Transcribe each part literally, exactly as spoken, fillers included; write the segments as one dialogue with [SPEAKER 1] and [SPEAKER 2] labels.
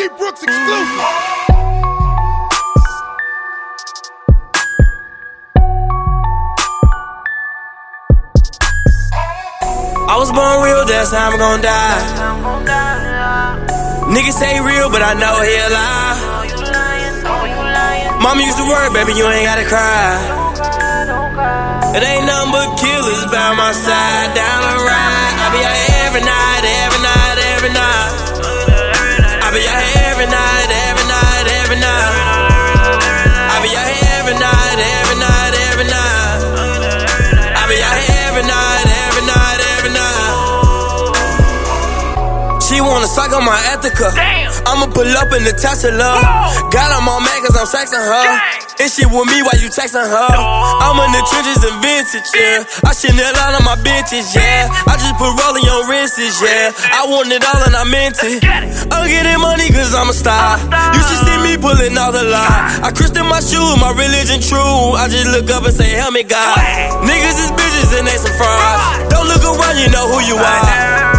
[SPEAKER 1] Brooks exclusive.
[SPEAKER 2] I was born real, that's how I'm gon' die. Niggas say real, but I know he a lie. Mama used to worry, baby, you ain't gotta cry. It ain't nothing but killers by my side, down the ride. I be out every night, every night, every night. I be out every night, every night, every night. I be out every night, every night, every night. I be out every night, every night, every night. She wanna suck on my Ethica. I'ma pull up in the Tesla. God, I'm all mad cause I'm sexing her. And she with me while you texting her. I'm in the trenches and vintage, yeah. I Chanel out on my bitches, yeah. I just put rolling on wrists, yeah. I want it all and I meant it. I'm getting money cause I'm a star. You should see me pulling all the lie. I christened my shoes, my religion true. I just look up and say, help me God. Niggas is bitches and they some frauds. Don't look around, you know who you are.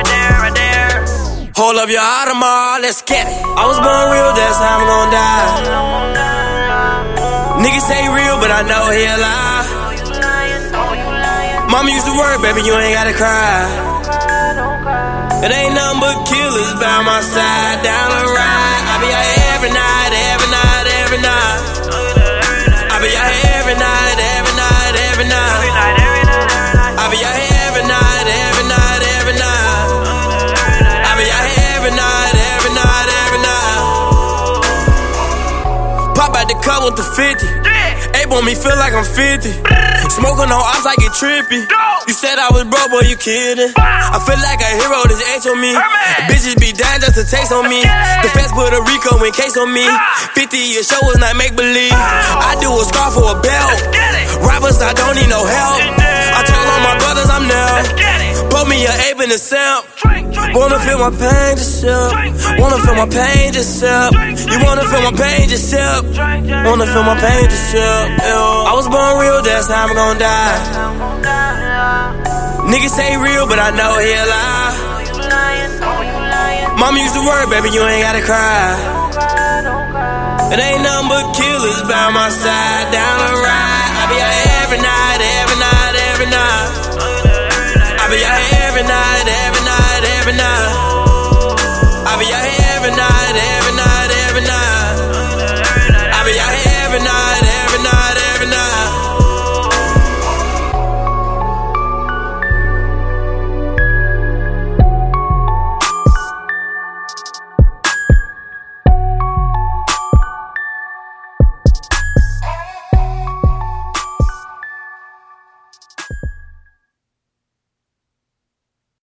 [SPEAKER 2] Hold up your Audemars, let's get it. I was born real, that's how I'm gon' die. Niggas say real, but I know he a lie. Mama used to worry, baby, you ain't gotta cry. It ain't nothing but killers by my side, down the ride. I be out every night, every night, every night. I be out every night, every night, every night. I be out every night, every night, every night. I be out every night, every night, every night. Pop out the car with the fifty. Ape on me, feel like I'm fifty. Smoking on ops, I get trippy. You said I was broke, boy, you kidding. I feel like a hero, this H on me. Bitches be dying just to taste on me. The feds Puerto Rico in case on me. fifty year show is not make believe. I do a scarf for a belt. Rappers, I don't need no help. I told all my brothers I'm now. Put me an ape in the simp. Wanna feel my pain, just sip. Wanna feel my pain, just sip. You wanna feel my pain, just sip. Wanna feel my pain, just sip. I was born real, that's how I'm gon' die. Niggas say real, but I know he a lie. Mama used to worry, baby, you ain't gotta cry. It ain't nothing but killers by my side, down the ride. I be out every night,